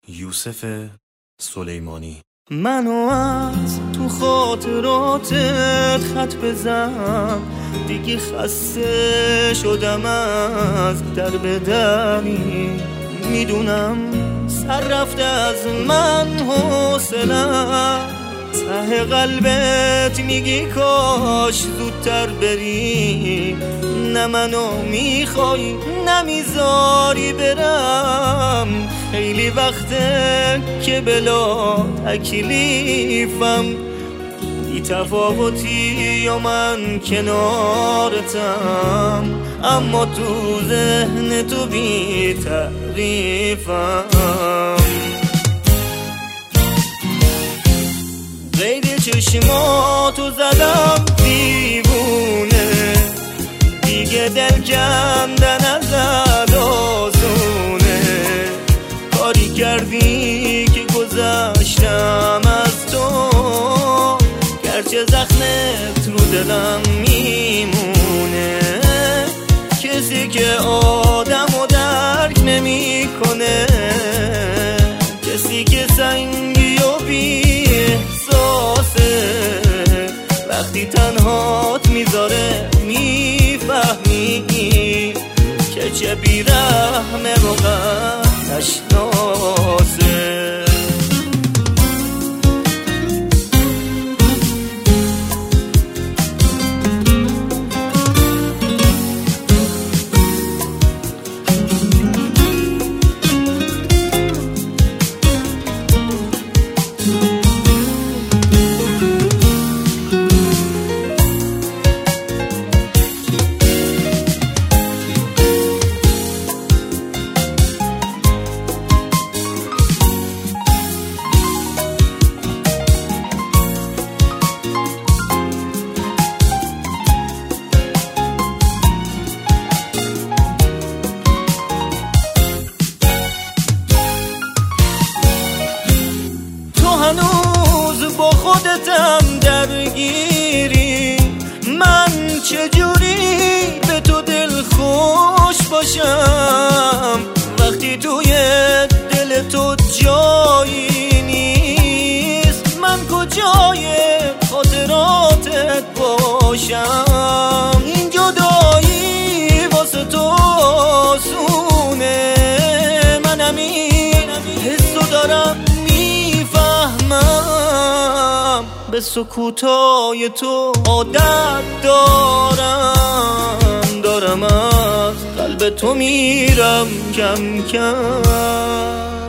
یوسف سلیمانی. منو از تو خاطراتت خط بزن، دیگه خسته شدم از در به دری. میدونم سر رفته از من حوصله‌ام، ته قلبت میگی کاش زودتر بری. نه منو میخوای نمیذاری برم، خیلی وقته که بلا تکلیفم. بی تفاوتی یا من کنارتم، اما تو ذهن تو بی تعریفم. قید چشماتو زدم دیوونه، دیگه دل کندن ازت آسونه. کاری کردی که گذشتم از تو، گرچه زخمت رو دلم میمونه. کسی که آدمو درک نمی کنه، کسی که سنگی و بی احساسه، وقتی تنهات میذاره میفهمی که چه بیرحمه و غم نشناسه. هنوز با خودتم درگیری، من چجوری به تو دل خوش باشم وقتی توی دل تو جایی نیست. من کجای خاطراتت باشم؟ این جدایی واسه تو آسونه، منم این حسو دارم میفهمم. به سکوتای تو عادت دارم از قلب تو میرم کم کم.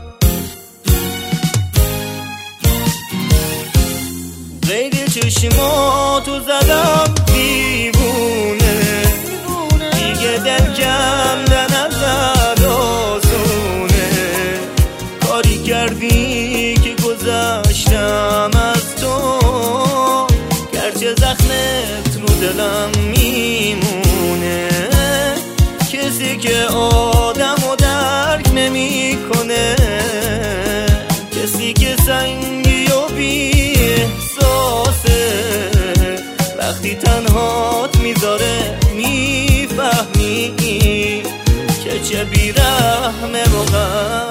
قید چشماتو زدم دیوونه، دیگه دل کندن ازت آسونه. کاری کردی که گذشتم از تو، گرچه زخمت رو دلم میمونه. کسی که آدمو درک نمی کنه، کسی که سنگی و بی احساسه، وقتی تنهات میذاره میفهمی که چه بیرحمه و غم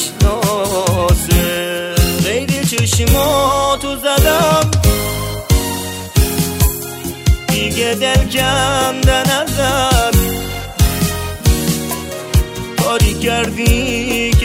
نشناسه. قید چشماتو زدم، دیگه دل کندن ازت. کاری کردی